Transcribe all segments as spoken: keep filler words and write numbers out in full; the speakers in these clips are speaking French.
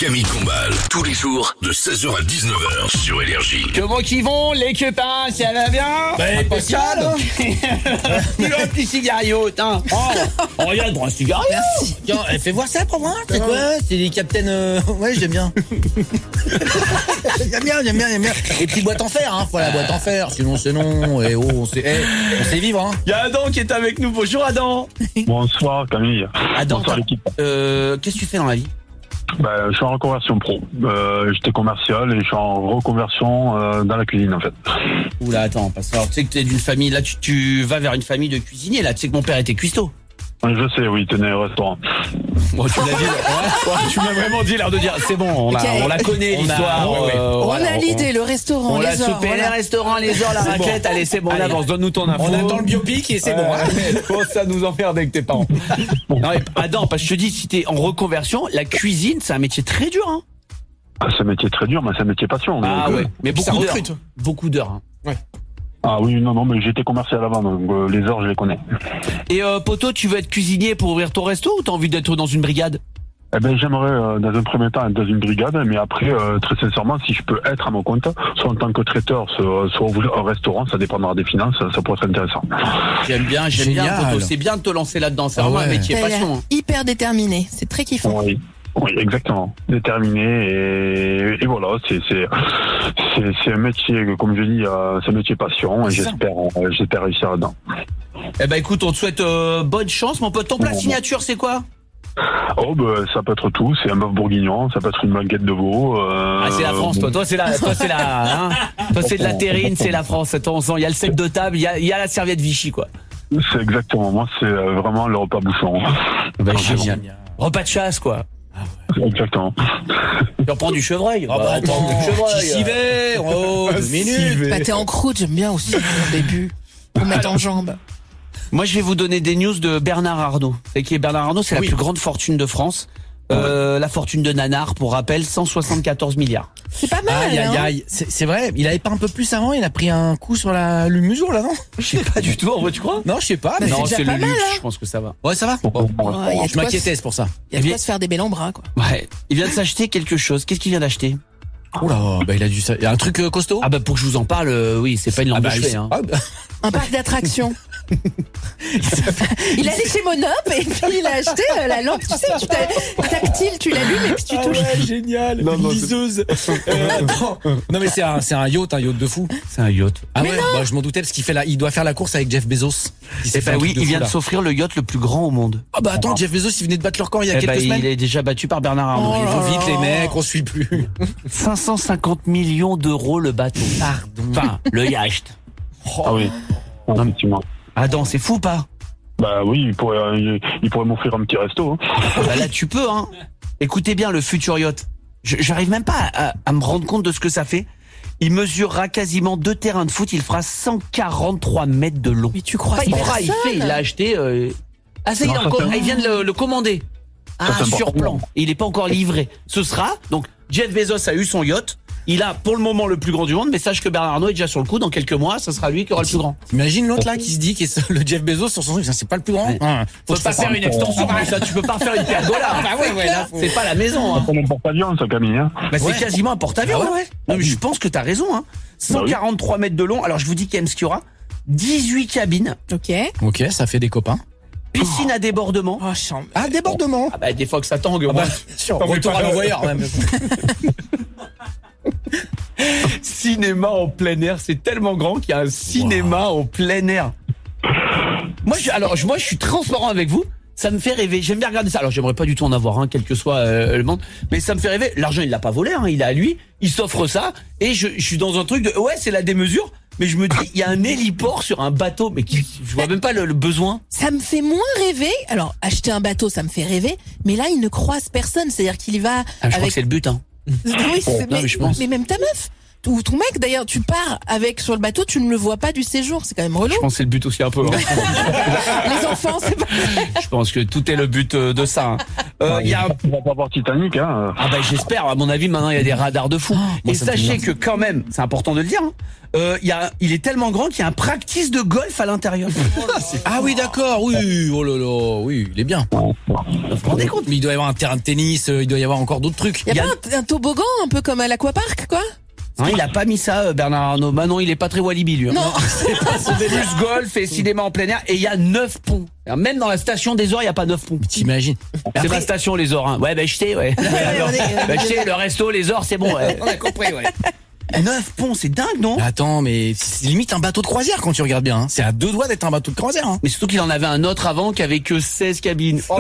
Camille Combal, tous les jours de seize heures à dix-neuf heures sur Énergie. Comment qu'ils vont, les copains, ça va bien? Ben, Pascal. Il a un petit cigario, hein. Oh, oh, regarde, un cigario. Merci. Tiens, eh, fais voir ça pour moi. C'est quoi? C'est les Captain. Euh... Ouais, j'aime bien. J'aime bien, j'aime bien, j'aime bien. Les petites boîtes en fer, hein. Faut la boîte en fer, sinon c'est non. Et oh, on sait, eh, on sait vivre, hein. Il y a Adam qui est avec nous. Bonjour Adam. Bonsoir Camille. Adam, Bonsoir l'équipe. euh, qu'est-ce que tu fais dans la vie? Bah, je suis en reconversion pro. Euh, J'étais commercial et je suis en reconversion euh, dans la cuisine en fait. Oula, attends, parce que alors, tu sais que tu es d'une famille, là tu, tu vas vers une famille de cuisiniers, là tu sais que mon père était cuistot. Je sais, oui, tenez un restaurant. Bon, tu l'as dit, ouais, ouais, tu m'as vraiment dit l'air de dire, c'est bon, on, Okay. a, on la connaît On a- l'histoire. ouais, ouais. euh, On voilà, a l'idée, le restaurant, On l'a les ors. soupé, les voilà. restaurants, les ors, la C'est bon. raquette, allez c'est bon, on Allez. avance, donne-nous ton info. On attend le biopic et c'est bon. Hein. Faut ça nous emmerde avec tes parents. Non, mais, Adam, parce que je te dis, si t'es en reconversion, la cuisine, c'est un métier très dur, hein. Ah, c'est un métier très dur, mais c'est un métier passion. Ah donc, ouais, euh, mais ça beaucoup d'heures. recrute. Beaucoup d'heures. Hein. Ah oui, non, non, mais j'étais commercial avant, donc euh, les heures, je les connais. Et euh, poto, tu veux être cuisinier pour ouvrir ton resto ou t'as envie d'être dans une brigade? Eh ben, j'aimerais, euh, dans un premier temps, être dans une brigade, mais après, euh, très sincèrement, si je peux être à mon compte, soit en tant que traiteur, soit, soit ouvrir un restaurant, ça dépendra des finances, ça, ça pourrait être intéressant. J'aime bien, j'aime bien, Génial. poto. C'est bien de te lancer là-dedans. C'est Ah vraiment un ouais. métier T'as l'air passion. Hein. hyper déterminé, c'est très kiffant. Oui. Oui, exactement. Déterminé et, et voilà, c'est c'est c'est c'est un métier, comme je dis, euh, c'est un métier passion et C'est ça. j'espère euh, j'espère réussir là-dedans. Eh ben écoute, on te souhaite euh, bonne chance, mon pote. Ton plat Bon, signature, c'est quoi? Oh ben ça peut être tout, c'est un bœuf bourguignon, ça peut être une baguette de veau. Euh, Ah, c'est la France, toi. Toi, c'est la, toi, c'est la, hein. Toi, c'est de la terrine, c'est la France. Attends, on sent, il y a le sec de table, il y a, il y a la serviette Vichy, quoi. C'est exactement, moi c'est euh, vraiment le repas bouchon. Ben, Génial. Repas de chasse, quoi. Exactement. Tu reprends du chevreuil. Ah bah attends, du chevreuil. j'y vais. Oh, deux minutes. Bah, t'es en croûte, j'aime bien aussi au début. Pour mettre en jambe. Moi, je vais vous donner des news de Bernard Arnault. C'est qui est Bernard Arnault, c'est Oui. la plus grande fortune de France. Euh, la fortune de Nanar, pour rappel, cent soixante-quatorze milliards. C'est pas mal, Aïe aïe hein. aïe, c'est c'est vrai, il avait pas un peu plus avant, il a pris un coup sur la, le museau là, non? Je sais pas du tout, en vrai, tu crois? Non, je sais pas, mais Bah, Non, c'est c'est déjà le pas mal, luxe, hein. je pense que ça va. ouais, ça va. Bon, Ouais, y a de je quoi m'inquiétais, se- c'est pour ça. y a de quoi se faire des belles en bras, quoi. Ouais. Il vient de s'acheter quelque chose. Qu'est-ce qu'il vient d'acheter? Oh là, bah il a dû ça. Il y a un truc euh, costaud. Ah bah pour que je vous en parle, euh, oui, c'est pas une lampe bah, de chevet. il- Hein. ah, bah, Un parc d'attractions. Il allait chez Monop et puis il a acheté euh, la lampe, tu sais, tu t'as- tactile, tu l'allumes et puis tu ah touches. ouais, génial, Non, une non, liseuse. Euh, attends. Non mais c'est un, c'est un yacht, un yacht de fou. C'est un yacht. Ah ouais, bah, je m'en doutais parce qu'il fait la, il doit faire la course avec Jeff Bezos. Il s'est Eh fait bah un oui, truc de il fou, vient là. de s'offrir le yacht le plus grand au monde. Ah bah attends, Jeff Bezos, il venait de battre leur camp il y a Eh quelques bah, semaines. il est déjà battu par Bernard Arnault. Oh, Il il faut faut vite vite les mecs, on suit plus. cinq cent cinquante millions d'euros le bateau. Pardon. Enfin, le yacht. Ah oui. Non, Effectivement. Adam, c'est fou pas? Bah oui, il pourrait euh, il, il pourrait m'offrir un petit resto. Hein. Bah là, tu peux, hein. Écoutez bien le futur yacht. Je- J'arrive même pas à, à me rendre compte de ce que ça fait. Il mesurera quasiment deux terrains de foot. Il fera cent quarante-trois mètres de long. Mais tu crois Enfin, il fera, il personne. fait, il l'a acheté. Euh... Ah ça, il, Non, est ça, encore, c'est- ah, il vient de le, le commander. Ah, c'est important. sur plan. Et il n'est pas encore livré. Ce sera donc Jeff Bezos a eu son yacht. Il a pour le moment le plus grand du monde, mais sache que Bernard Arnault est déjà sur le coup. Dans quelques mois, ça sera lui qui aura le plus grand. T'imagines l'autre là qui se dit, qui est le Jeff Bezos sur son truc, ça, c'est pas le plus grand. Ouais. Hein. Faut que je pas fasse faire un- une extension comme ça. Tu peux pas faire une pergola. Bah ouais, ouais, là, faut- C'est pas la maison. Hein. C'est un porte-avions, ça, Camille. Hein. Bah, c'est Ouais. quasiment un porte-avions. Ah ouais, hein. ouais. Non, mais je pense que t'as raison. Hein. cent quarante-trois mètres de long. Alors je vous dis quand même ce qu'il y aura. dix-huit cabines, Ok. Ok, ça fait des copains. piscine à débordement. Oh, chambre. Ah, débordement. Ah bah des fois que ça tangue. Ah moi. bah, sûr, T'en mets retour pas à le- l'envoyeur même. Cinéma en plein air, c'est tellement grand qu'il y a un cinéma en plein air. Moi, je, alors, je- moi, je suis transparent avec vous. Ça me fait rêver. J'aime bien regarder ça. Alors, j'aimerais pas du tout en avoir un, quel que soit euh, le monde, mais ça me fait rêver. L'argent, il l'a pas volé, hein, il est à lui. Il s'offre ça, et je, je suis dans un truc de, ouais, c'est la démesure. Mais je me dis, il y a un héliport sur un bateau, mais qui, je vois même pas le, le besoin. Ça me fait moins rêver. Alors, acheter un bateau, ça me fait rêver. Mais là, il ne croise personne. C'est-à-dire qu'il y va Ah, je crois avec. que c'est le but, hein. Oui, c'est- Non, mais, mais je pense. mais même ta meuf. ou ton mec d'ailleurs, tu pars avec sur le bateau, tu ne le vois pas du séjour, c'est quand même relou. Je pense que c'est le but aussi un peu. Hein. Les enfants, c'est pas. Je pense que tout est le but euh, de ça. Hein. Euh, il y a un... On va pas voir Titanic, hein. Ah bah j'espère. À mon avis, maintenant il y a des radars de fou. moi, Et ça me fait sachez bien. que quand même, c'est important de le dire. Hein, euh, il y a, il est tellement grand qu'il y a un practice de golf à l'intérieur. Ah oui, d'accord, oui, oh là là, oui, il est bien. Vous vous rendez compte? Mais il doit y avoir un terrain de tennis, euh, il doit y avoir encore d'autres trucs. Il y a Il y a- pas un, un toboggan un peu comme à l'aquapark, quoi? Hein, il a pas mis ça, euh, Bernard Arnault. Bah non, il est pas très Walibi lui. Hein. Non. C'est plus golf et cinéma en plein air. Et il y a neuf ponts. Alors, même dans la station des Ors, il y a pas neuf ponts. T'imagines? C'est ma station les Ors. Hein. Ouais, bah je sais, ouais. Alors, on est- bah, je sais, le resto, les Ors, c'est bon. Ouais. On a compris, ouais. neuf ponts, c'est dingue, non? Attends, mais c'est limite un bateau de croisière quand tu regardes bien. Hein. C'est à deux doigts d'être un bateau de croisière. Hein. Mais surtout qu'il en avait un autre avant qui avait que seize cabines. Oh,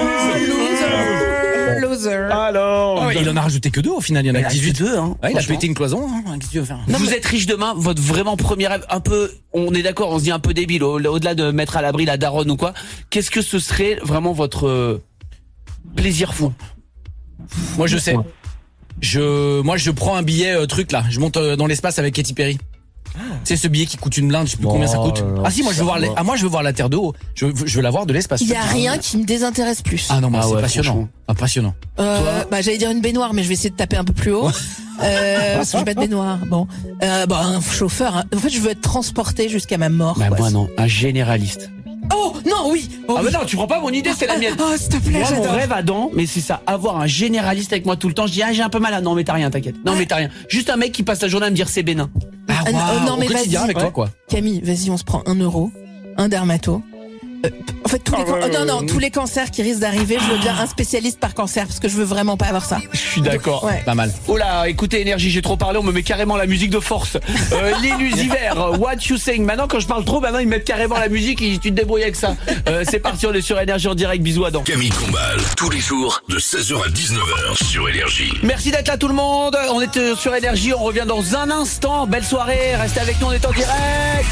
Loser. alors. Ah ouais, il en a rajouté que deux au final, il y en a Il a dix-huit. que deux, hein, Ouais, il a franchement. pété une cloison. Hein. Qu'est-ce que tu veux faire? Vous êtes riche demain, votre vraiment premier rêve, un peu, on est d'accord, on se dit un peu débile, au- au-delà de mettre à l'abri la daronne ou quoi, qu'est-ce que ce serait vraiment votre euh, plaisir fou? Moi je sais. Je, moi je prends un billet euh, truc là. Je monte euh, dans l'espace avec Katy Perry. C'est ce billet qui coûte une blinde, je sais plus Oh combien ça coûte. là là, Ah si, moi je veux voir, les- ah moi je veux voir la Terre de haut. Je veux, je veux la voir de l'espace. Il y a rien qui me désintéresse plus. Ah non, moi Ah c'est ouais, passionnant. franchement. Impressionnant. Euh, bah j'allais dire une baignoire, mais je vais essayer de taper un peu plus haut. Euh, parce que j'ai pas de baignoire. Bon, euh, bah un chauffeur. Hein. En fait, je veux être transporté jusqu'à ma mort. Bah quoi. moi non, un généraliste. Oh non, oui. Oh, Ah oui. mais non, tu prends pas mon idée, c'est la mienne. Oh, s'il te plaît, Moi, mon j'adore. rêve Adam, mais c'est ça, avoir un généraliste avec moi tout le temps. Je dis, ah, j'ai un peu mal. Ah, non, mais t'as rien, t'inquiète. Non, mais t'as rien. Juste un mec qui passe la journée à me dire c'est bénin. Ah, Ah, waouh, non, mais au quotidien vas-y. avec toi quoi. Camille, vas-y, on se prend un euro, un dermato. Euh, en fait, tous les can- oh, non, non, tous les cancers qui risquent d'arriver, je veux bien un spécialiste par cancer parce que je veux vraiment pas avoir ça. Je suis d'accord. Ouais. Pas mal. Oh là, écoutez Énergie, j'ai trop parlé, on me met carrément la musique de force. Euh, L'illusiver, What You Saying. Maintenant, quand je parle trop, maintenant ils mettent carrément la musique et tu te débrouilles avec ça. Euh, c'est parti, on est sur Énergie en direct. Bisous Adam. Camille Combal, tous les jours de seize heures à dix-neuf heures sur Énergie. Merci d'être là tout le monde. On est euh, sur Énergie, on revient dans un instant. Belle soirée, restez avec nous, on est en direct.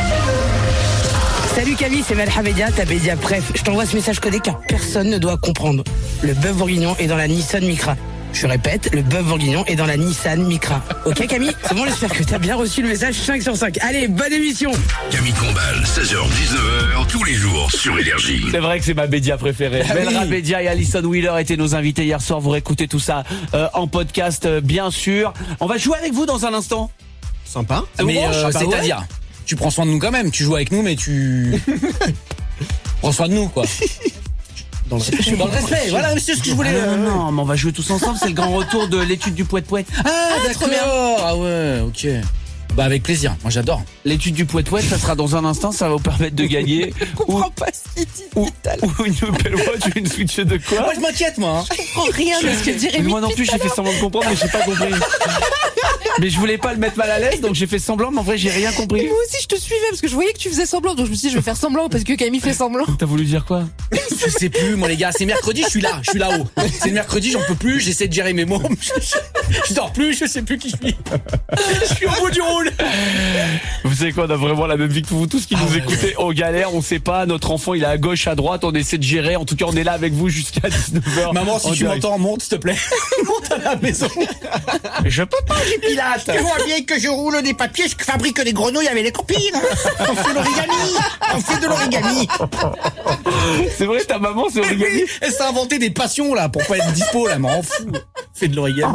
Salut Camille, c'est Malhabedia, ta Bédia Bref. Je t'envoie ce message codé car personne ne doit comprendre. Le bœuf bourguignon est dans la Nissan Micra. Je répète, le bœuf bourguignon est dans la Nissan Micra. Ok Camille? C'est bon, j'espère que t'as bien reçu le message cinq sur cinq. Allez, bonne émission! Camille Combal, seize heures dix-neuf heures, tous les jours sur Énergie. C'est vrai que c'est ma Bédia préférée. Ah Belra oui. Bédia et Alison Wheeler étaient nos invités hier soir. Vous réécoutez tout ça euh, en podcast, euh, bien sûr. On va jouer avec vous dans un instant. Sympa. C'est Mais bon, euh, sympa, ouais. c'est-à-dire, tu prends soin de nous quand même. Tu joues avec nous, mais tu prends soin de nous quoi. Dans le respect. Dans le respect. Voilà, c'est ce que je voulais. Ah, euh, non, non, mais on va jouer tous ensemble. C'est le grand retour de l'étude du poète-poète. Ah, trop bien. d'accord. Ah ouais, ok. Bah avec plaisir. Moi j'adore. L'étude du poète-poète, ça sera dans un instant. Ça va vous permettre de gagner. Je comprends pas ce qu'il dit. ou, ou une Apple Watch ou une Switch de quoi. Moi je m'inquiète moi. hein. Je comprends rien de ce que dit Mais Rémi. moi non plus, j'ai fait semblant de comprendre, mais j'ai pas compris. Mais je voulais pas le mettre mal à l'aise, donc j'ai fait semblant, mais en vrai, j'ai rien compris. Moi aussi, je te suivais parce que je voyais que tu faisais semblant. Donc je me suis dit, je vais faire semblant parce que Camille fait semblant. T'as voulu dire quoi? Je sais plus, moi les gars, c'est mercredi, je suis là, je suis là-haut. C'est le mercredi, j'en peux plus, j'essaie de gérer mes mots. Je, je- je dors plus, je sais plus qui je suis. Je suis au bout du rôle. Vous savez quoi, on a vraiment la même vie que vous tous qui Ah nous ouais, écoutez. On galère, on sait pas. Notre enfant, il est à gauche, à droite. On essaie de gérer. En tout cas, on est là avec vous jusqu'à dix-neuf heures. Maman, si En tu direct. m'entends, monte s'il te plaît. Monte à la maison. Je peux pas, j'ai Pilate. Tu vois bien que je roule des papiers, je fabrique des grenouilles avec les copines. On fait l'origami. On fait de l'origami. C'est vrai, ta maman, c'est origami. Elle s'est inventé des passions là pour pas être dispo là, m'en fous. Fait de l'origami.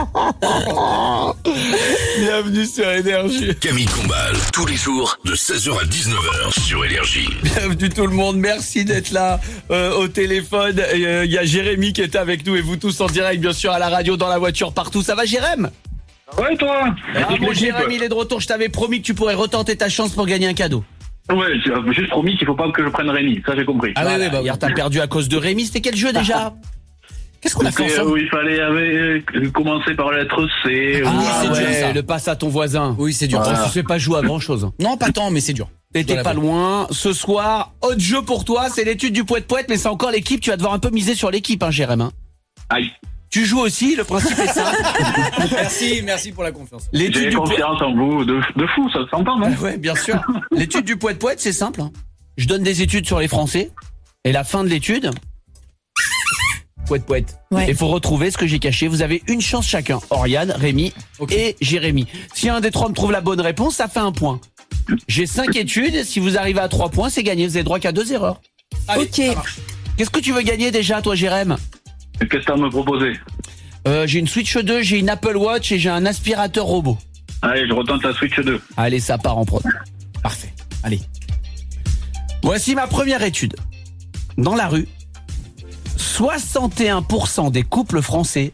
Bienvenue sur Énergie. Camille Combal, tous les jours de seize heures à dix-neuf heures sur Énergie. Bienvenue tout le monde. Merci d'être là euh, au téléphone. Il euh, y a Jérémy qui est avec nous et vous tous en direct, bien sûr, à la radio, dans la voiture, partout. Ça va, Jérém? Ouais, toi? Ah bon, Jérémy, il est de retour. Je t'avais promis que tu pourrais retenter ta chance pour gagner un cadeau. Ouais, j'ai juste promis qu'il faut pas que je prenne Rémi. Ça, j'ai compris. Ah oui, oui, bah oui. Hier, t'as perdu à cause de Rémi. C'était quel jeu déjà? Qu'est-ce qu'on a fait C'était, ensemble? euh, où il fallait avec, euh, commencer par la lettre C. Ah, ou- c'est dur, ouais, ça. le passe à ton voisin. Oui, c'est dur. Tu sais pas jouer à grand chose. Non, pas tant, mais c'est dur. T'étais Je dois pas l'avouer. loin. Ce soir, autre jeu pour toi, c'est l'étude du poète-poète, mais c'est encore l'équipe. Tu vas devoir un peu miser sur l'équipe, hein, Jérém. hein. Aïe. Tu joues aussi, le principe est simple. Merci, merci pour la confiance. L'étude J'ai du poète. confiance en vous. De, de fou, ça s'entend, non? Ouais, bien sûr. L'étude du poète-poète, c'est simple. hein. Je donne des études sur les Français, et la fin de l'étude, Poète, poète. Ouais. Il faut retrouver ce que j'ai caché. Vous avez une chance chacun. Oriane, Rémi Ok. et Jérémy. Si un des trois me trouve la bonne réponse, ça fait un point. J'ai cinq études. Si vous arrivez à trois points, c'est gagné. Vous avez droit qu'à deux erreurs. Allez, Ok. ça marche. Qu'est-ce que tu veux gagner déjà, toi, Jérémy? Qu'est-ce que t'as à me proposer? euh, J'ai une Switch deux, j'ai une Apple Watch et j'ai un aspirateur robot. Allez, je retente la Switch deux. Allez, ça part en prod. Parfait. Allez. Voici ma première étude. Dans la rue, soixante et un pour cent des couples français,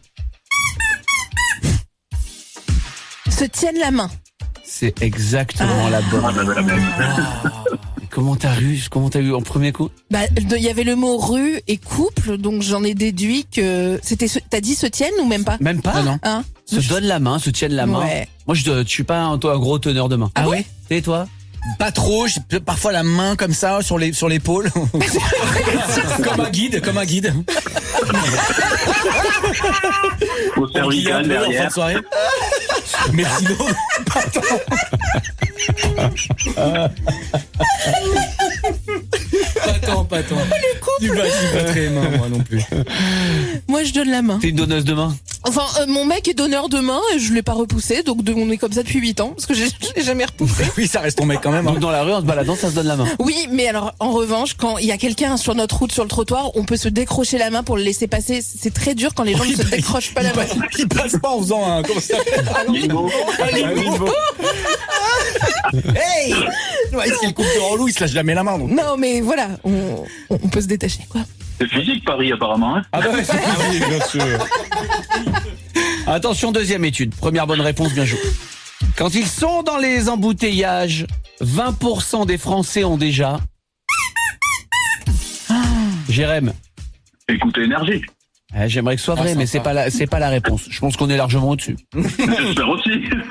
Se tiennent la main. c'est exactement la bonne. Ah, bah, bah, bah, bah. Comment t'as eu, comment t'as eu en premier coup? Bah, il y avait le mot rue et couple, donc j'en ai déduit que c'était. se- T'as dit se tiennent ou même pas? Même pas. Non, non. Hein? Se donnent la main, se tiennent la main. Ouais. Moi, je, je suis pas un, toi, un gros teneur de main. Ah ouais? Et toi? Pas trop, j'ai p- parfois la main comme ça sur les sur l'épaule. Comme un guide, comme un guide. Au On guide un cervical peu en fin derrière. de soirée. Mais sinon, pas tant, pas tant. Du bas, du bas très main, moi non plus. Moi, je donne la main. T'es une donneuse de main? Enfin, euh, mon mec est donneur de main et je l'ai pas repoussé, donc de- on est comme ça depuis huit ans parce que j'ai je l'ai jamais repoussé. Oui, ça reste ton mec quand même. Donc Hein. dans la rue, en se baladant, ça se donne la main. Oui, mais alors en revanche, quand il y a quelqu'un sur notre route, sur le trottoir, on peut se décrocher la main pour le laisser passer. C'est très dur quand les gens Oui, ne se bah, décrochent pas la main. Il passe pas en faisant un. Comment ça s'appelle Limbo. Hey ouais, si le couple de relou, il se lâche jamais la main. Donc. Non, mais voilà, on, on peut se détacher, quoi. C'est physique, Paris, apparemment. Hein. Ah bah ouais, c'est physique, bien sûr. Attention, deuxième étude. Première bonne réponse, bien joué. Quand ils sont dans les embouteillages, vingt pour cent des Français ont déjà... Jérémy, Écoutez, énergie. eh, j'aimerais que ce soit vrai, Ah, mais sympa. c'est pas la, c'est pas la réponse. Je pense qu'on est largement au-dessus. J'espère aussi.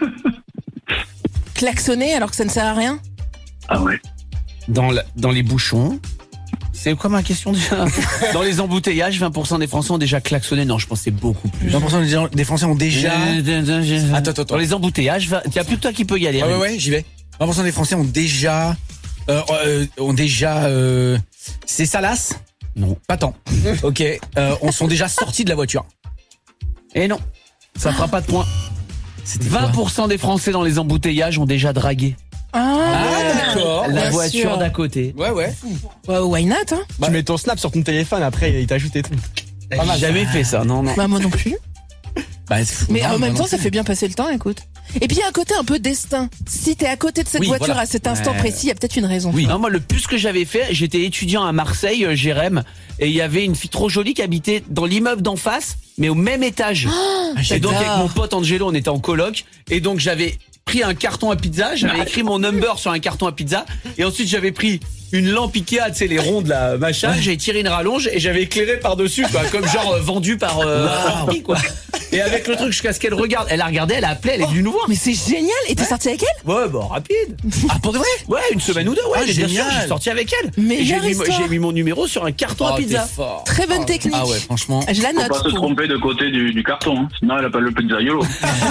Klaxonner alors que ça ne sert à rien. Ah ouais. Dans, la- dans les bouchons, c'est quoi ma question déjà? Dans les embouteillages, vingt pour cent des Français ont déjà klaxonné. Non, je pense que c'est beaucoup plus. vingt pour cent des gens- des Français ont déjà. Attends, attends, attends. Dans les embouteillages, il n'y a plus que toi qui peux y aller. Ouais, ouais, Rémi. ouais, j'y vais. vingt pour cent des Français ont déjà. Euh, euh, ont déjà. Euh, c'est salace? Non. Pas tant. Ok. Euh, on sont déjà sortis de la voiture. Et non, ça fera pas de point. C'était quoi vingt pour cent des Français dans les embouteillages ont déjà dragué Ah, Ah, d'accord. la bien voiture sûr. d'à côté. Ouais, ouais. Ouais, why not, hein? Tu mets ton snap sur ton téléphone, après il t'ajoute et tout. J'ai jamais fait ça, non, non. Bah, moi non plus. Bah, c'est- Mais non, en moi même non temps, ça plus. fait bien passer le temps, écoute. Et puis il y a un côté un peu destin. Si t'es à côté de cette Oui, voiture voilà. à cet instant Ouais. précis, il y a peut-être une raison. Oui. Non, moi, le plus que j'avais fait, j'étais étudiant à Marseille, euh, Jérémy, et il y avait une fille trop jolie qui habitait dans l'immeuble d'en face, mais au même étage. Ah, et donc, j'adore. avec mon pote Angelo, on était en coloc, et donc j'avais pris un carton à pizza, j'avais écrit mon number sur un carton à pizza, et ensuite j'avais pris une lampe Ikea, tu sais, les rondes, là, machin, j'ai tiré une rallonge, et j'avais éclairé par-dessus, quoi, comme genre euh, vendu par, euh, Orpi, quoi. Et avec le truc, jusqu'à ce qu'elle regarde, elle a regardé, elle a appelé, elle est venue nous voir. Mais c'est génial. Et t'es sorti avec elle? Ouais, bah, rapide. Ah, pour de vrai? Ouais, une semaine ou deux, ouais, Ah, j'ai bien sûr, génial. je suis sorti avec elle. Mais Et j'ai hier, mis, histoire. j'ai mis mon numéro sur un carton à Oh, pizza. t'es fort. Très bonne technique. Ah ouais, franchement. Je la Faut note. pas se pour- tromper de côté du, du carton. Hein. Sinon, elle appelle le pizzaiolo.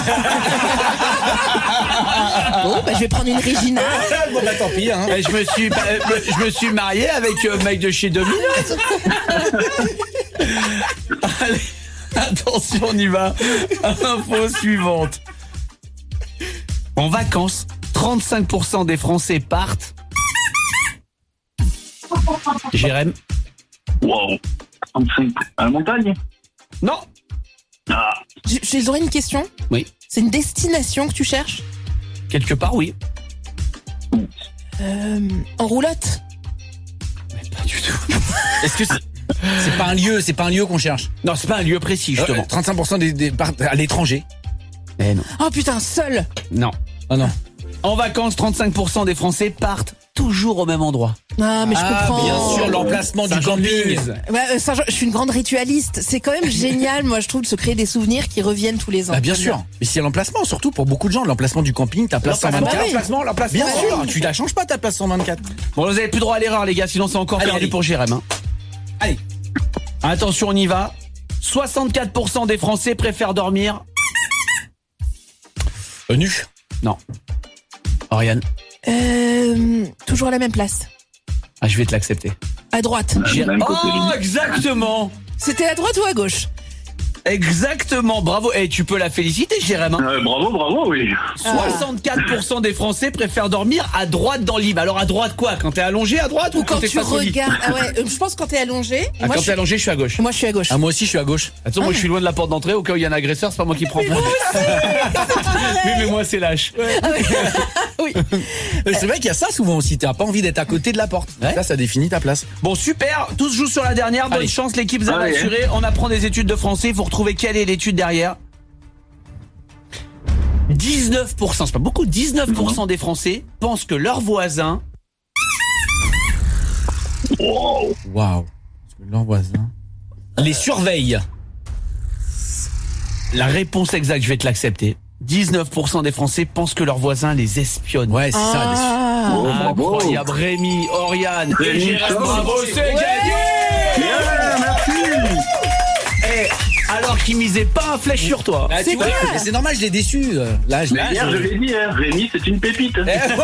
Bon, bah, je vais prendre une Regina. Bon, bah, tant pis, hein. Et je me suis, bah, euh, je me suis marié avec euh, mec de chez Domino's. Allez, attention, on y va. Info suivante. En vacances, trente-cinq pour cent des Français partent. Jérémy? Wow. trente-cinq à la montagne. Non. Ah. Je, je aurais une question. Oui. C'est une destination que tu cherches? Quelque part, oui. Euh, en roulotte? Mais pas du tout. Est-ce que c'est. C'est pas un lieu, c'est pas un lieu qu'on cherche. Non, c'est pas un lieu précis, justement. Euh, trente-cinq pour cent des, des partent à l'étranger. Eh non. Oh putain, seul. Non. Ah non. En vacances, trente-cinq pour cent des Français partent toujours au même endroit. Ah, mais je Ah, comprends. bien sûr, l'emplacement du camping. Ouais, euh, Saint-Jean- je suis une grande ritualiste. C'est quand même génial, moi, je trouve, de se créer des souvenirs qui reviennent tous les ans. Bah, bien sûr. Mais c'est l'emplacement, surtout pour beaucoup de gens. L'emplacement du camping, ta place cent vingt-quatre. oui. L'emplacement, l'emplacement. Bien sûr, tu la changes pas ta place cent vingt-quatre. Bon, vous avez plus droit à l'erreur, les gars, sinon c'est encore Allez, perdu allez. pour Jérémy. hein. Allez. Attention, on y va. soixante-quatre pour cent des Français préfèrent dormir. Euh, nu. Non. Oriane, Euh, toujours à la même place. ah, je vais te l'accepter. À droite. J'ai- D'un côté, Oh, Rémi. exactement. C'était à droite ou à gauche? Exactement, bravo. Et tu peux la féliciter, Jérém. hein. Euh, bravo, bravo, oui. soixante-quatre pour cent des Français préfèrent dormir à droite dans le lit. Alors à droite quoi? Quand t'es allongé à droite ou, Ou quand t'es tu face au lit? regardes. Ah ouais, euh, je pense quand t'es allongé. Ah, moi, quand je t'es suis... allongé, je suis à gauche. moi, je suis à gauche. Ah, moi aussi, je suis à gauche. Attends, moi je suis loin de la porte d'entrée. Au cas où il y a un agresseur, c'est pas moi qui prends. Oui, mais moi c'est lâche. Oui. C'est vrai qu'il y a ça souvent aussi. T'as pas envie d'être à côté de la porte. Ouais. Ça, ça définit ta place. Bon, super. Tous jouent sur la dernière. Bonne Allez. chance, l'équipe vous avez Allez. assuré. On apprend des études de français. Il faut retrouver quelle est l'étude derrière. dix-neuf pour cent, c'est pas beaucoup, dix-neuf pour cent des Français pensent que leurs voisins. Wow. Waouh. Parce que leur voisin les surveille. La réponse exacte, je vais te l'accepter. dix-neuf pour cent des Français pensent que leurs voisins les espionnent. Ouais, c'est ça. les- Ah. Oh, bravo. Incroyable. Rémi, Oriane et Rémi, Jérém, bravo, c'est gagné. Yeah, merci. Eh, alors qu'ils misaient pas un flèche sur toi. Ah, tu vois, mais c'est normal, je l'ai déçu. euh, Là, je Mais hier, je l'ai dit, hein, Rémi, c'est une pépite.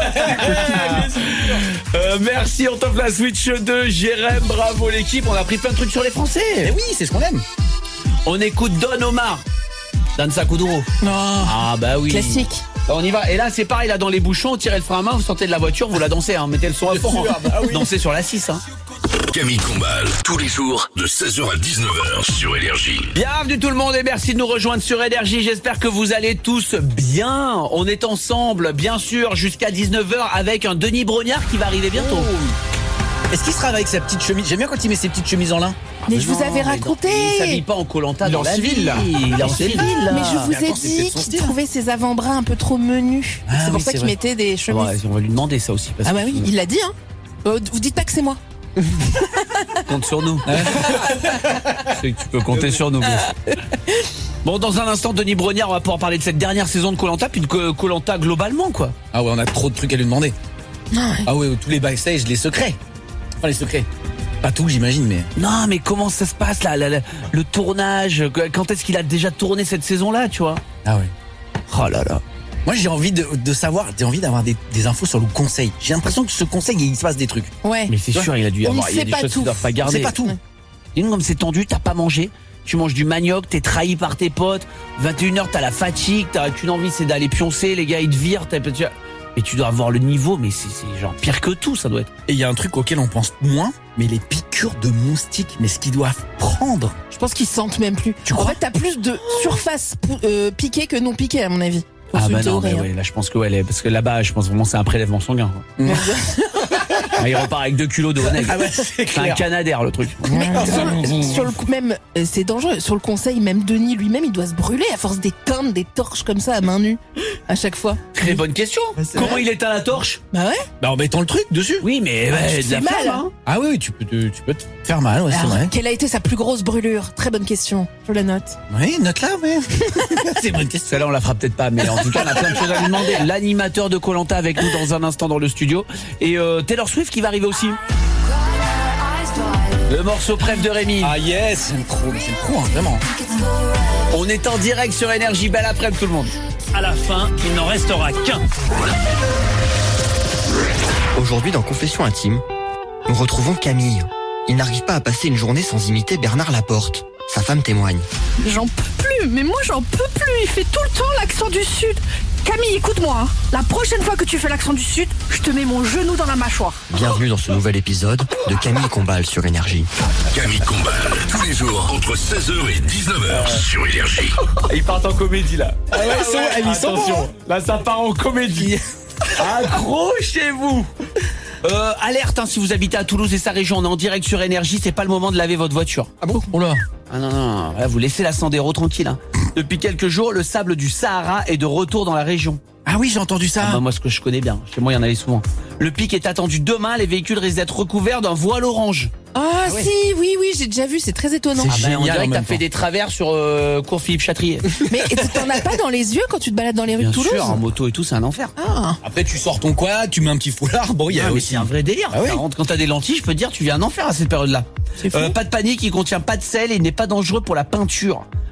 Euh, merci, on t'offre la Switch deux. Jérém, bravo l'équipe. On a appris plein de trucs sur les Français. Mais oui, c'est ce qu'on aime. On écoute Don Omar. Dan Sakuduro. Non. Ah bah oui. Classique. On y va. Et là, c'est pareil, là, dans les bouchons, tirez le frein à main, vous sortez de la voiture, vous la dansez, hein. Mettez le son à fond. sûr, bah oui. Dansez sur la six, hein. Camille Combal, tous les jours de seize heures à dix-neuf heures sur Énergie. Bienvenue tout le monde et merci de nous rejoindre sur Énergie. J'espère que vous allez tous bien. On est ensemble, bien sûr, jusqu'à dix-neuf heures avec un Denis Brognard qui va arriver bientôt. Est-ce qu'il sera avec sa petite chemise? J'aime bien quand il met ses petites chemises en lin. Mais je vous Non, avais mais raconté. non, Il s'habille pas en Koh-Lanta Il est dans en la civil, vie. là. Il est en civil, là. Mais je vous Mais ai attends, c'est dit peut-être son qu'il style. trouvait ses avant-bras un peu trop menus. Ah c'est pour oui, ça c'est qu'il vrai. mettait des Ah chemises. ouais, on va lui demander ça aussi. Parce Ah bah que oui, il l'a dit, hein. Euh, vous dites pas que c'est moi. compte sur nous. C'est que tu peux compter sur nous. Bon, dans un instant, Denis Brognard, on va pouvoir parler de cette dernière saison de Koh-Lanta, puis de Koh-Lanta globalement, quoi. Ah ouais, on a trop de trucs à lui demander. Ah ouais. Ah ouais, tous les backstage, les secrets. Enfin, les secrets. Pas tout, j'imagine, mais. Non, mais comment ça se passe là, là, là, le tournage? Quand est-ce qu'il a déjà tourné cette saison-là, tu vois? Ah ouais. Oh là là. Moi, j'ai envie de, de savoir, j'ai envie d'avoir des, des infos sur le conseil. J'ai l'impression que ce conseil, il se passe des trucs. Ouais. Mais c'est sûr, il a dû y On ne avoir. Il y a sait des pas choses tout. qu'ils doivent pas garder. C'est pas tout. Dis-nous comme c'est tendu, t'as pas mangé. Tu manges du manioc, t'es trahi par tes potes. vingt et une heures, t'as la fatigue, t'as qu'une envie, c'est d'aller pioncer. Les gars, ils te virent. t'as- tu- Mais tu dois avoir le niveau, mais c'est c'est genre pire que tout, ça doit être. Et il y a un truc auquel on pense moins, mais les piqûres de moustiques, mais ce qu'ils doivent prendre. Je pense qu'ils se sentent même plus. Tu en crois fait, t'as plus de surface pou- euh, piquée que non piquée, à mon avis. Pour Ah ce bah non, théorie, mais hein. ouais, là je pense que ouais, les- parce que là-bas, je pense vraiment c'est un prélèvement sanguin. quoi. Ah, il repart avec deux kilos de Honeg. Ah ouais, c'est C'est un clair. canadair le truc. Mais sur le, sur le coup même, euh, c'est dangereux. Sur le conseil, même Denis lui-même, il doit se brûler à force d'éteindre des torches comme ça à main nue à chaque fois. Très bonne question. c'est Comment vrai. il éteint la torche? Bah ouais. Bah en mettant le truc dessus. Oui, mais ouais, tu de la fais mal, flamme, hein. Ah oui, oui, tu peux te, tu peux te faire mal, ouais, c'est Alors, vrai. quelle a été sa plus grosse brûlure? Très bonne question. Je la note. Oui, note là, mais. c'est une bonne question. Celle-là, on la fera peut-être pas, mais en tout cas, on a plein de choses à lui demander. L'animateur de Koh-Lanta avec nous dans un instant dans le studio. Et euh, Taylor Swift qui va arriver aussi. Le morceau préf de Rémi. Ah yes, j'aime trop, mais j'aime trop, hein, vraiment. On est en direct sur Énergie. Belle après-midi tout le monde. À la fin, il n'en restera qu'un. Aujourd'hui, dans Confession intime, nous retrouvons Camille. Il n'arrive pas à passer une journée sans imiter Bernard Laporte. Sa femme témoigne. J'en peux plus, mais moi j'en peux plus. Il fait tout le temps l'accent du Sud. Camille, écoute-moi. hein. La prochaine fois que tu fais l'accent du Sud, je te mets mon genou dans la mâchoire. Bienvenue dans ce nouvel épisode de Camille Combal sur Énergie. Camille Combal, tous les jours entre seize heures et dix-neuf heures sur Énergie. Ils partent en comédie là. Ah ouais, ils sont, ils sont Attention, bons, hein. là ça part en comédie. Accrochez-vous. Euh, alerte, hein, si vous habitez à Toulouse et sa région, on est en direct sur Énergie, c'est pas le moment de laver votre voiture. Ah bon? Oh là. Ah non, non, non, là, vous laissez la Sandero tranquille. Hein. Depuis quelques jours, le sable du Sahara est de retour dans la région. Ah oui, j'ai entendu ça. Ah bah, moi, ce que je connais bien, chez moi, il y en avait souvent. Le pic est attendu demain, les véhicules risquent d'être recouverts d'un voile orange. Ah, ouais. si, oui, oui, j'ai déjà vu, c'est très étonnant. C'est Ah ben, on génial dirait en que t'as même fait temps. des travers sur euh, cours Philippe Chatrier. Mais t'en as pas dans les yeux quand tu te balades dans les rues Bien de Toulouse? sûr, en moto et tout, c'est un enfer. Ah. Après, tu sors ton quad, tu mets un petit foulard. Bon, il y a Ah, mais aussi. c'est un vrai délire. Ah oui. Ça rentre- Quand t'as des lentilles, je peux te dire, tu viens un enfer à cette période-là. C'est fou. Euh, pas de panique, il contient pas de sel et il n'est pas dangereux pour la peinture.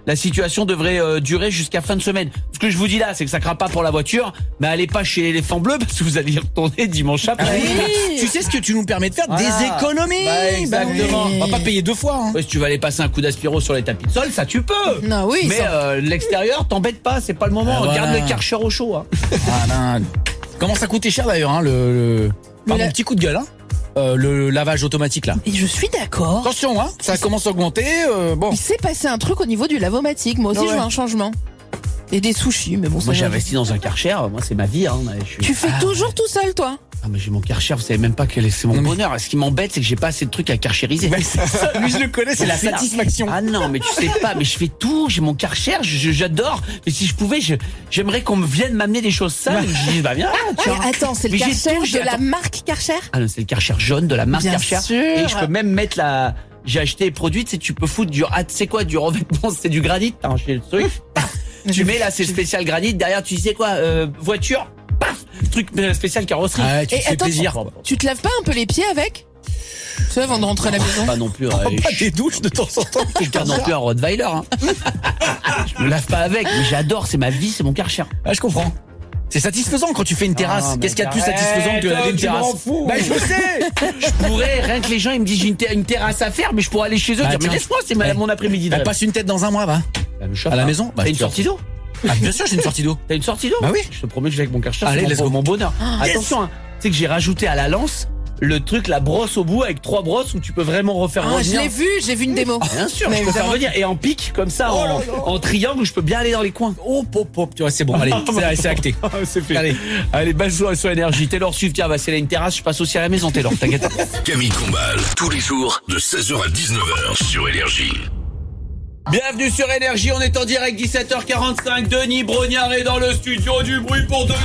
la situation devrait euh, durer jusqu'à fin de semaine. Ce que je vous dis là, c'est que ça craint pas pour la voiture, mais allez pas chez l'éléphant bleu parce que vous allez y retourner dimanche après. Ah oui. Tu sais ce que tu nous permets de faire? Voilà. Des économies. Bah, exactement. Bah oui. On va pas payer deux fois. Hein. Ouais, si tu vas aller passer un coup d'aspiro sur les tapis de sol, ça tu peux. Non, oui. Mais ça... euh, l'extérieur, t'embête pas, c'est pas le moment. Ah, Garde voilà. le Karcher au chaud. Hein. Ah, non. Comment ça coûtait cher d'ailleurs, hein, le, le... Pardon, la... petit coup de gueule, hein. Euh, le lavage automatique là. Et je suis d'accord. Attention, hein, ça commence à augmenter. Euh, bon. Il s'est passé un truc au niveau du lavomatique. Moi aussi, Ah ouais. je veux un changement. Et des sushis, mais bon. Moi, ça j'ai va. investi dans un Karcher. Moi, c'est ma vie. Hein. Je suis... Tu fais ah, toujours tout seul, toi? Ah, mais j'ai mon Karcher. Vous savez même pas quel est c'est mon Non, mais... bonheur. Ce qui m'embête, c'est que j'ai pas assez de trucs à karcheriser. Bah, c'est ça. Lui, je le connais, c'est la satisfaction. Ah non, mais tu sais pas. Mais je fais tout. J'ai mon Karcher. Je, je- j'adore. Mais si je pouvais, je, j'aimerais qu'on me vienne m'amener des choses sales. Je dis, bah viens. tiens. Mais attends, c'est le Mais j'ai Karcher tout, j'ai- de la attends. marque Karcher? Ah non, c'est le Karcher jaune de la marque Bien Karcher. sûr. Et je peux même mettre la. J'ai acheté les produits, tu sais, tu peux foutre du. Ah, tu sais quoi, du revêtement, c'est du granit. T'as acheté le truc. Paf. Tu mets là, c'est spécial granit. Derrière, tu sais quoi, euh, voiture. Paf. Truc euh, spécial carrosserie. Ah, tu Et te fais attends, plaisir. Tu te laves pas un peu les pieds avec? Tu sais, avant de rentrer à la maison? Pas non plus. Prends euh, pas je des douches de temps en temps. je suis pas non plus un Rottweiler. Hein. Je me lave pas avec, mais j'adore. C'est ma vie, c'est mon Karcher. Ah, je comprends. C'est satisfaisant quand tu fais une terrasse. Ah, mais Qu'est-ce qu'il y a de plus arrête, satisfaisant que de laver une tu terrasse? m'en fous. Bah, je sais. Je pourrais, rien que les gens, ils me disent j'ai une, ter- une terrasse à faire, mais je pourrais aller chez eux. Bah, dire, mais tiens. laisse-moi, c'est ma- Ouais. mon après-midi. de Bah, rêve. passe une tête dans un mois, va. Bah, me chauffe à la pas. maison. Bah, T'as une tu vas- sortie d'eau? Ah, bien sûr, j'ai une sortie d'eau. T'as une sortie d'eau? Bah oui. Je te promets que je vais avec mon Karcher. Allez, c'est let's pour go. mon bonheur. Attention, hein, tu sais que j'ai rajouté à la lance le truc, la brosse au bout avec trois brosses où tu peux vraiment refaire Ah, je revenir. l'ai vu, j'ai vu une démo. Bien sûr, Mais je peux faire évidemment. revenir. Et en pique, comme ça, en, en triangle, où je peux bien aller dans les coins. Oh, pop, pop. Tu vois, c'est bon. Allez, c'est, c'est acté. C'est fait. Allez. Allez, belle soirée sur Énergie. Taylor Swift, tiens, bah, c'est là une terrasse, je passe aussi à la maison, Taylor, t'inquiète. Camille Combal, tous les jours, de seize heures à dix-neuf heures sur Énergie. Bienvenue sur Énergie, on est en direct, dix-sept heures quarante-cinq. Denis Brognard est dans le studio, du bruit pour Denis.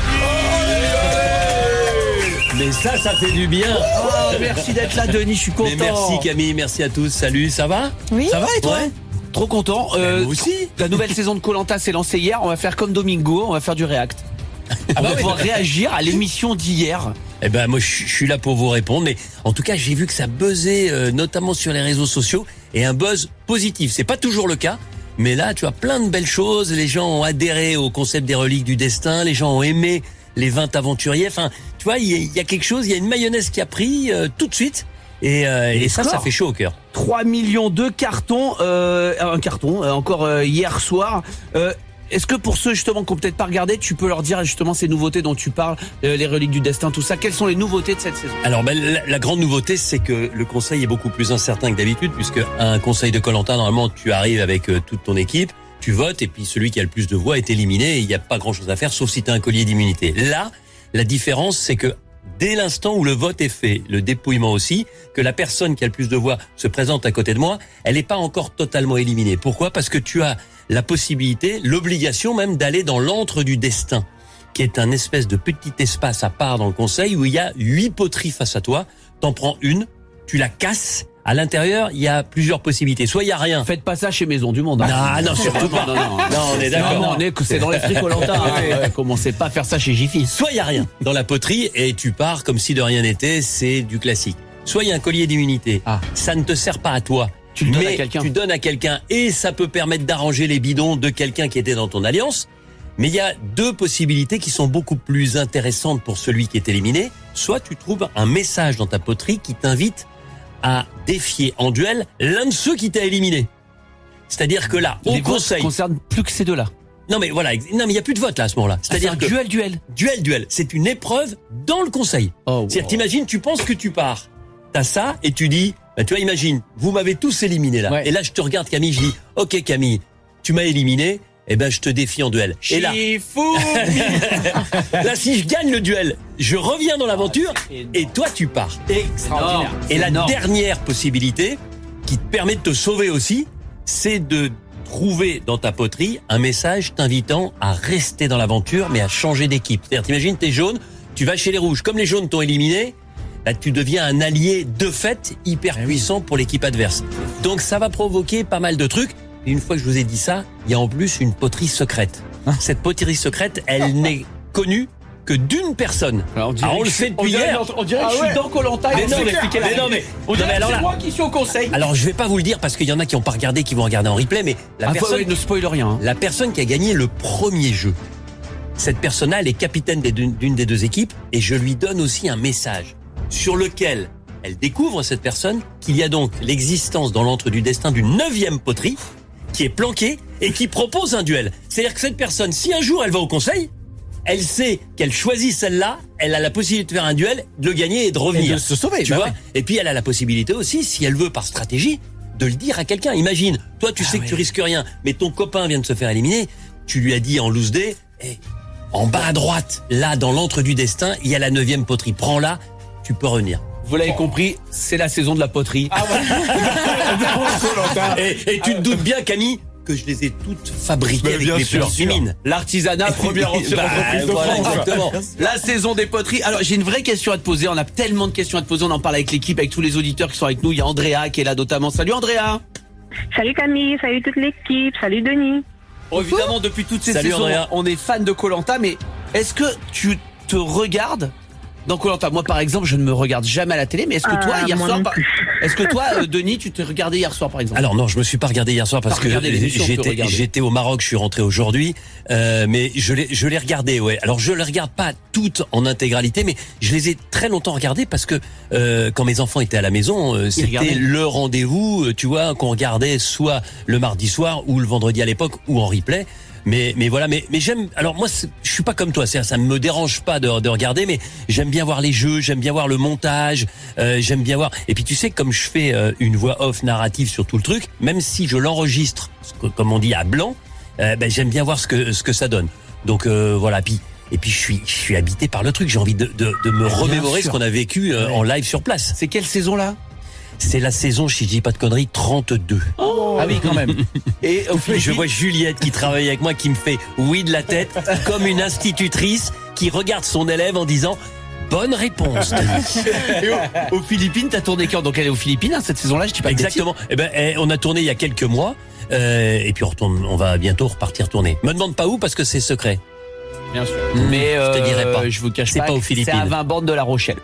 Mais ça, ça fait du bien. Oh, merci d'être là, Denis, je suis content. Mais merci Camille, merci à tous. Salut, ça va? Oui. Ça va et toi? Ouais. Trop content. Euh, moi aussi. La nouvelle saison de Koh-Lanta s'est lancée hier. On va faire comme Domingo, on va faire du React. On va ouais. pouvoir réagir à l'émission d'hier. Eh ben moi je suis- je suis là pour vous répondre, mais en tout cas j'ai vu que ça buzzait euh, notamment sur les réseaux sociaux et un buzz positif. C'est pas toujours le cas, mais là tu as plein de belles choses. Les gens ont adhéré au concept des reliques du destin, les gens ont aimé les vingt aventuriers. Enfin, tu vois, il y, a- il y a quelque chose, il y a une mayonnaise qui a pris euh, tout de suite et, euh, et ça, ça scores. fait chaud au cœur. trois millions de cartons, euh, un carton, euh, encore euh, hier soir. Euh, Est-ce que pour ceux justement qui n'ont peut-être pas regardé, tu peux leur dire justement ces nouveautés dont tu parles, euh, les reliques du destin, tout ça, quelles sont les nouveautés de cette saison? Alors ben, la, la grande nouveauté, c'est que le conseil est beaucoup plus incertain que d'habitude, puisque un conseil de Koh-Lanta, normalement, tu arrives avec euh, toute ton équipe, tu votes, et puis celui qui a le plus de voix est éliminé, et il n'y a pas grand-chose à faire, sauf si tu as un collier d'immunité. Là, la différence, c'est que dès l'instant où le vote est fait, le dépouillement aussi, que la personne qui a le plus de voix se présente à côté de moi, elle n'est pas encore totalement éliminée. Pourquoi? Parce que tu as la possibilité, l'obligation même d'aller dans l'antre du destin, qui est un espèce de petit espace à part dans le conseil où il y a huit poteries face à toi. T'en prends une, tu la casses. À l'intérieur, il y a plusieurs possibilités. Soit il y a rien. Faites pas ça chez Maison du Monde. Hein. Non, non, surtout pas. Non, non, non. Non, on est d'accord. Non, on est que c'est dans l'esprit Koh-Lanta. Hein. Commencez pas à faire ça chez Jiffy. Soit il y a rien dans la poterie et tu pars comme si de rien n'était, c'est du classique. Soit il y a un collier d'immunité. Ah. Ça ne te sert pas à toi. Tu le donnes mais à quelqu'un. tu donnes à quelqu'un et ça peut permettre d'arranger les bidons de quelqu'un qui était dans ton alliance. Mais il y a deux possibilités qui sont beaucoup plus intéressantes pour celui qui est éliminé. Soit tu trouves un message dans ta poterie qui t'invite à défier en duel l'un de ceux qui t'a éliminé. C'est-à-dire que là, au Les votes conseil... concernent plus que ces deux-là. Non mais voilà, ex- non mais il y a plus de vote là à ce moment-là. C'est-à-dire Ah, c'est un que duel, duel. duel, duel, c'est une épreuve dans le conseil. Oh, C'est-à-dire, t'imagines, tu penses que tu pars, t'as ça et tu dis, bah, tu vois, imagine, vous m'avez tous éliminé là. Ouais. Et là, je te regarde Camille, je dis, ok Camille, tu m'as éliminé, eh ben je te défie en duel. Et là, là si je gagne le duel, je reviens dans l'aventure et toi tu pars. Extraordinaire. Et la Énorme. dernière possibilité qui te permet de te sauver aussi, c'est de trouver dans ta poterie un message t'invitant à rester dans l'aventure mais à changer d'équipe. C'est-à-dire, t'imagines, t'es jaune, tu vas chez les rouges. Comme les jaunes t'ont éliminé, là tu deviens un allié de fait hyper puissant pour l'équipe adverse. Donc ça va provoquer pas mal de trucs. Et une fois que je vous ai dit ça, il y a en plus une poterie secrète. Cette poterie secrète, elle n'est connue que d'une personne. Alors, on, dirait Alors, on que le je- fait on depuis dirait, hier. on dirait que Ah je suis ouais. dans Koh-Lanta Mais et non, on mais- expliquer la mais non, règle. mais- On non, dirait mais que alors c'est là- moi qui suis au conseil. Alors je vais pas vous le dire parce qu'il y en a qui n'ont pas regardé, qui vont regarder en replay, mais la Ah, personne, ouais, ne spoil rien. hein. la personne qui a gagné le premier jeu, cette personne-là, elle est capitaine des deux- d'une des deux équipes et je lui donne aussi un message sur lequel elle découvre, cette personne, qu'il y a donc l'existence dans l'antre du destin d'une neuvième poterie qui est planquée et qui propose un duel. C'est-à-dire que cette personne, si un jour elle va au conseil, elle sait qu'elle choisit celle-là, elle a la possibilité de faire un duel, de le gagner et de revenir. Et de se sauver, tu bah vois. ouais. Et puis elle a la possibilité aussi, si elle veut par stratégie, de le dire à quelqu'un. Imagine, toi tu sais que tu risques rien, mais ton copain vient de se faire éliminer, tu lui as dit en loose day, hey, en bas à droite, là dans l'antre du destin, il y a la neuvième poterie, prends-la, tu peux revenir. Vous l'avez compris, c'est la saison de la poterie. et, et tu te doutes bien, Camille, que je les ai toutes fabriquées Mais avec bien mes sûr. petites mines. L'artisanat, première entreprise Bah, de voilà, France. exactement. La saison des poteries. Alors, j'ai une vraie question à te poser. On a tellement de questions à te poser. On en parle avec l'équipe, avec tous les auditeurs qui sont avec nous. Il y a Andrea qui est là notamment. Salut Andrea. Salut Camille, salut toute l'équipe, salut Denis. Bon, évidemment, depuis toutes ces Salut, saisons, Andrea. on est fan de Koh-Lanta, mais est-ce que tu te regardes dans Koh-Lanta? Moi, par exemple, je ne me regarde jamais à la télé, mais est-ce que toi, Ah, hier moi soir, non par- plus. est-ce que toi, euh, Denis, tu t'es regardé hier soir, par exemple? Alors non, je me suis pas regardé hier soir parce Pas que regardé l'émission, tu j'étais regardais. j'étais au Maroc, je suis rentré aujourd'hui, euh, mais je l'ai je l'ai regardé, ouais. Alors je les regarde pas toutes en intégralité, mais je les ai très longtemps regardées parce que euh, quand mes enfants étaient à la maison, euh, c'était regardaient. le rendez-vous, euh, tu vois, qu'on regardait soit le mardi soir ou le vendredi à l'époque ou en replay. Mais mais voilà, mais mais j'aime. Alors moi, c'est- je suis pas comme toi. C'est ça me dérange pas de, de regarder, mais j'aime bien voir les jeux, j'aime bien voir le montage, euh, j'aime bien voir. Et puis tu sais, comme je fais euh, une voix off narrative sur tout le truc, même si je l'enregistre, ce que- comme on dit à blanc, euh, ben j'aime bien voir ce que ce que ça donne. Donc euh, voilà. Puis et puis je suis je suis habité par le truc. J'ai envie de de, de me Bien remémorer sûr. ce qu'on a vécu euh, Ouais. en live sur place. C'est quelle saison là? C'est la saison, si je dis pas de conneries, trente-deux. Ah oui, quand même. Et au Et Philippines, je vois Juliette qui travaille avec moi qui me fait oui de la tête comme une institutrice qui regarde son élève en disant bonne réponse. Denis. et au- aux Philippines, t'as tourné quand? Donc elle est aux Philippines, hein, cette saison-là, je dis pas de Exactement. Eh ben, eh, on a tourné il y a quelques mois euh, et puis on retourne, on va bientôt repartir tourner. Me demande pas où parce que c'est secret. bêtises. Bien sûr. Mmh, Mais je te euh, dirai pas. je vous cache C'est pas, pas aux que c'est Philippines. à vingt bornes de La Rochelle.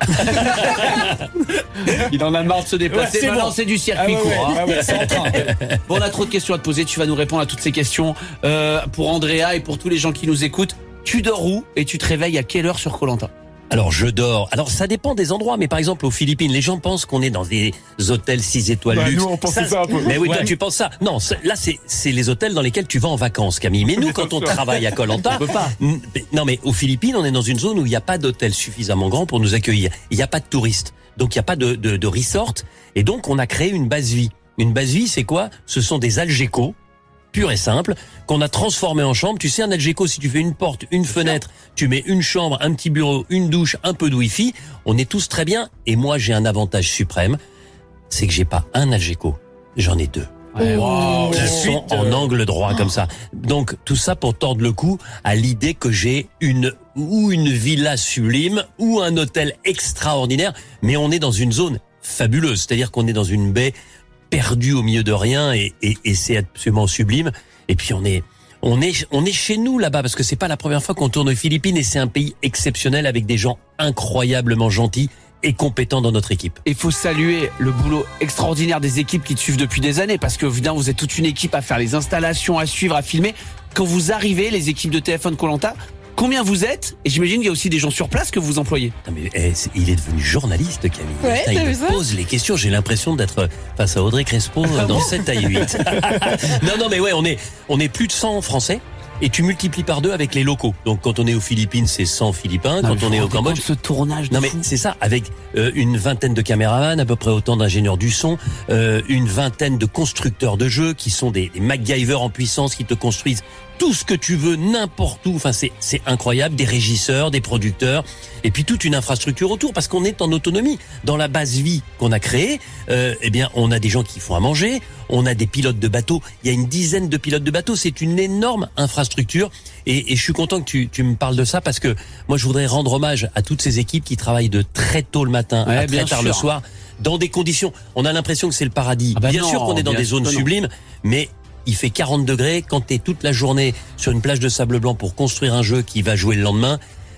Il en a marre de se déplacer. Ouais, c'est Maintenant, bon. c'est du circuit Ah ouais, court. ouais, hein. ah ouais, c'est en train. Bon, on a trop de questions à te poser. Tu vas nous répondre à toutes ces questions. Euh, pour Andrea et pour tous les gens qui nous écoutent, tu dors où et tu te réveilles à quelle heure sur Koh-Lanta? Alors je dors. Alors ça dépend des endroits, mais par exemple aux Philippines, les gens pensent qu'on est dans des hôtels six étoiles Bah, luxe. nous, on pensait ça un peu. Mais oui, toi Ouais. tu penses ça. Non, c'est- là c'est c'est les hôtels dans lesquels tu vas en vacances, Camille. Mais nous, quand on travaille à Koh-Lanta, On peut pas. n- non mais aux Philippines, on est dans une zone où il n'y a pas d'hôtel suffisamment grand pour nous accueillir. Il n'y a pas de touristes, donc il n'y a pas de, de de resort, et donc on a créé une base vie. Une base vie, c'est quoi? Ce sont des algécos pur et simple, qu'on a transformé en chambre. Tu sais, un algéco, si tu fais une porte, une fenêtre, tu mets une chambre, un petit bureau, une douche, un peu de wifi, on est tous très bien. Et moi, j'ai un avantage suprême, c'est que j'ai pas un algéco, j'en ai deux. Wow. Qui sont en angle droit comme ça. Donc tout ça pour tordre le cou à l'idée que j'ai une ou une villa sublime ou un hôtel extraordinaire, mais on est dans une zone fabuleuse, c'est-à-dire qu'on est dans une baie perdue au milieu de rien et, et, et c'est absolument sublime. Et puis on est on est on est chez nous là-bas parce que c'est pas la première fois qu'on tourne aux Philippines et c'est un pays exceptionnel avec des gens incroyablement gentils et compétents dans notre équipe. Il faut saluer le boulot extraordinaire des équipes qui te suivent depuis des années, parce que évidemment vous êtes toute une équipe à faire les installations, à suivre, à filmer. Quand vous arrivez, les équipes de T F un de Koh-Lanta, combien vous êtes? Et j'imagine qu'il y a aussi des gens sur place que vous employez. Non mais eh, c'est- il est devenu journaliste, Camille. Ouais, Putain, t'as il vu me ça pose les questions. J'ai l'impression d'être face à Audrey Crespo euh, dans sept à huit. non, non, mais ouais, on est, on est plus de cent Français. Et tu multiplies par deux avec les locaux. Donc quand on est aux Philippines, c'est cent Philippins. Non, Quand mais on vous est vous au rendez Cambodge, compte ce tournage de non mais fou. c'est ça, avec euh, une vingtaine de caméramans, à peu près autant d'ingénieurs du son, euh, une vingtaine de constructeurs de jeux qui sont des, des MacGyver en puissance qui te construisent tout ce que tu veux n'importe où. Enfin c'est c'est incroyable, des régisseurs, des producteurs et puis toute une infrastructure autour parce qu'on est en autonomie dans la base vie qu'on a créée. Euh, eh bien on a des gens qui font à manger, on a des pilotes de bateaux. Il y a une dizaine de pilotes de bateaux. C'est une énorme infrastructure et, et je suis content que tu tu me parles de ça parce que moi je voudrais rendre hommage à toutes ces équipes qui travaillent de très tôt le matin Ouais, à bien très tard sûr. le soir dans des conditions. On a l'impression que c'est le paradis. Ah bah bien non, sûr qu'on est dans bien des sûr zones que non. sublimes, mais il fait quarante degrés quand t'es toute la journée sur une plage de sable blanc pour construire un jeu qui va jouer le lendemain.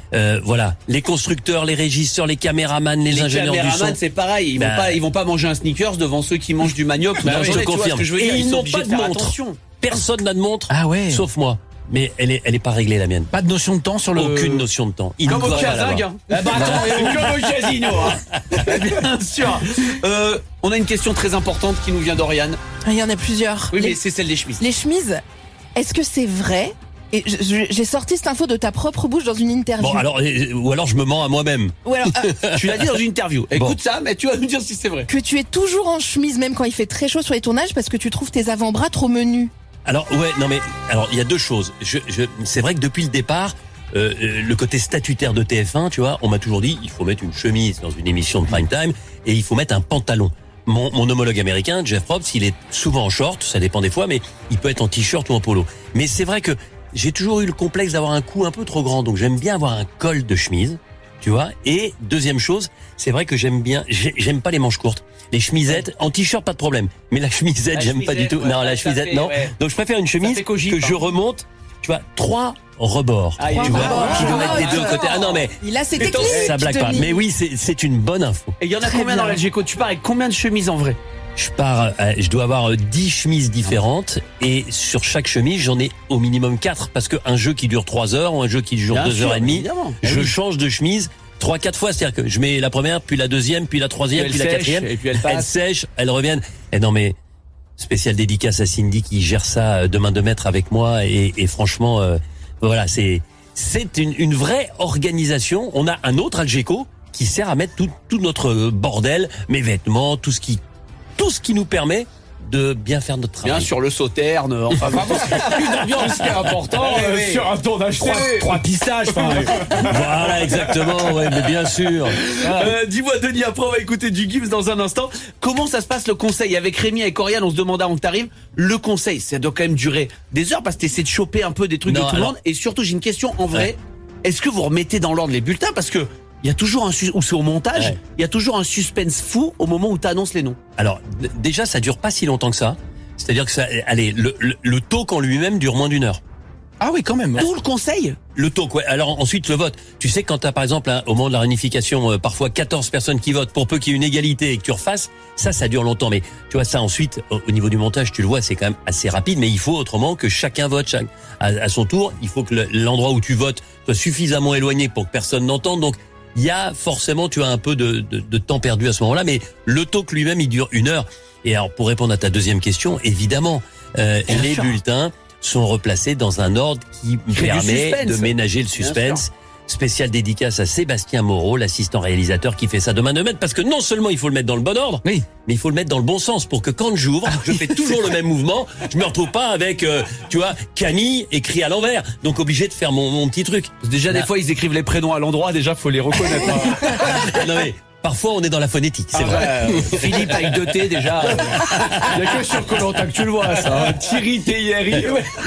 Euh, voilà, les constructeurs, les régisseurs, les caméramans, les, Les ingénieurs du son. caméramans, c'est pareil. Ils Bah, vont pas, ils vont pas manger un sneakers devant ceux qui mangent du manioc. toute Bah la oui, je journée, te tu vois ce confirme. que je veux Et dire. ils sont n'ont obligés pas de de faire montre. attention. Personne n'a de montre. Ah ouais. Sauf moi. Mais elle est, elle est pas réglée, la mienne. Pas de notion de temps sur le. Aucune notion de temps. Il Comme ne au doit pas casing. l'avoir. Hein. Ah bah attends, c'est comme au casino. Hein. Bien sûr. Euh, on a une question très importante qui nous vient d'Oriane. Il y en a plusieurs. Oui, les, mais c'est celle des chemises. les chemises, est-ce que c'est vrai? Et je- je- j'ai sorti cette info de ta propre bouche dans une interview. Bon, alors, euh, ou alors je me mens à moi-même. Ou alors, euh, Tu l'as dit dans une interview. Écoute Bon. ça, mais tu vas nous dire si c'est vrai. que tu es toujours en chemise même quand il fait très chaud sur les tournages parce que tu trouves tes avant-bras trop menus. Alors, ouais, non mais, alors, il y a deux choses. Je, je, c'est vrai que depuis le départ, euh, euh, le côté statutaire de T F un, tu vois, on m'a toujours dit, il faut mettre une chemise dans une émission de prime time et il faut mettre un pantalon. Mon, mon homologue américain, Jeff Probst, il est souvent en short, ça dépend des fois, mais il peut être en t-shirt ou en polo. Mais c'est vrai que j'ai toujours eu le complexe d'avoir un cou un peu trop grand, donc j'aime bien avoir un col de chemise, tu vois. Et deuxième chose, c'est vrai que j'aime bien, j'ai- j'aime pas les manches courtes. Les chemisettes, en t-shirt, pas de problème. Mais la chemisette, La j'aime pas du chemisette, tout. ouais, non, la ça chemisette, fait, non. ouais. Donc je préfère une chemise fait cogip, que je hein. remonte, tu vois, trois rebords. Ah, il est tu vois, rebords. qui doivent être des deux Ah, côtés. Ah non, mais Il a ses Et donc, techniques. ça blague pas. Denis. Mais oui, c'est c'est une bonne info. Et il y en a Très combien dans bien. la Geco? Tu pars avec combien de chemises en vrai? Je pars, euh, je dois avoir euh, dix chemises différentes et sur chaque chemise, j'en ai au minimum quatre parce qu'un jeu qui dure trois heures ou un jeu qui dure Bien deux sûr, heures et demie, évidemment. je Eh oui. change de chemise trois, quatre fois. C'est-à-dire que je mets la première, puis la deuxième, puis la troisième, Puis puis, elle la sèche, quatrième. et puis elle passe. sèche, elles reviennent. Et non mais, spécial dédicace à Cindy qui gère ça euh, de main de maître avec moi et, et franchement, euh, voilà, c'est c'est une, une vraie organisation. On a un autre Algeco qui sert à mettre tout, tout notre euh, bordel, mes vêtements, tout ce qui tout ce qui nous permet de bien faire notre travail. Bien sûr, le sauterne, enfin vraiment, une ambiance qui est important Eh euh, oui. sur un tournage Trois, télé. trois pissages. Enfin, Voilà, exactement, ouais, mais bien sûr. Euh, Dis-moi Denis, après on va écouter du Gibbs dans un instant. Comment ça se passe le conseil? Avec Rémi et Coriane, on se demandait avant que t'arrives, le conseil, ça doit quand même durer des heures parce que t'essaies de choper un peu des trucs Non, de tout le alors- monde. Et surtout, j'ai une question en vrai, est-ce que vous remettez dans l'ordre les bulletins? Parce que il y a toujours un sus- ou c'est au montage, Ouais. il y a toujours un suspense fou au moment où t'annonces les noms. Alors, d- déjà, ça dure pas si longtemps que ça. C'est-à-dire que ça, allez, le, le, le talk en lui-même dure moins d'une heure. ah oui, quand même. Tout le conseil? Le talk, ouais. Alors ensuite le vote. Tu sais quand t'as par exemple hein, au moment de la réunification euh, parfois quatorze personnes qui votent pour peu qu'il y ait une égalité et que tu refasses, ça ça dure longtemps. Mais tu vois ça ensuite au, au niveau du montage tu le vois c'est quand même assez rapide. Mais il faut autrement que chacun vote chaque, à, à son tour. Il faut que le- l'endroit où tu votes soit suffisamment éloigné pour que personne n'entende. Donc il y a forcément tu as un peu de, de, de temps perdu à ce moment-là. Mais le talk lui-même il dure une heure. Et alors pour répondre à ta deuxième question, évidemment euh, Bien les sûr. bulletins sont replacés dans un ordre qui Crée du permet suspense. de ménager le Bien suspense. Spécial dédicace à Sébastien Moreau, l'assistant réalisateur qui fait ça de main de maître, parce que non seulement il faut le mettre dans le bon ordre, Oui. mais il faut le mettre dans le bon sens pour que quand j'ouvre, je fais toujours le même mouvement, je me retrouve pas avec, euh, tu vois, Camille écrit à l'envers, donc obligé de faire mon, mon petit truc. Déjà des Là- fois ils écrivent les prénoms à l'endroit, déjà faut les reconnaître. hein. Non mais, parfois on est dans la phonétique, c'est Ah vrai. ouais, euh, Philippe avec deux T déjà. euh, Il y a que sur Koh-Lanta que tu le vois ça. hein. Thierry T I R I.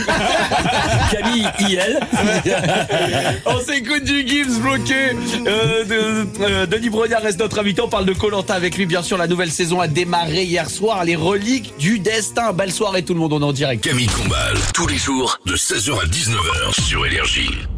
Camille I L. On s'écoute du Gibbs bloqué. Euh, de, euh, Denis Brognard reste notre invité. On parle de Koh-Lanta avec lui. Bien sûr, la nouvelle saison a démarré hier soir. Les reliques du destin. Belle soirée tout le monde. On est en direct. Camille Combal, tous les jours de seize heures à dix-neuf heures sur Énergie.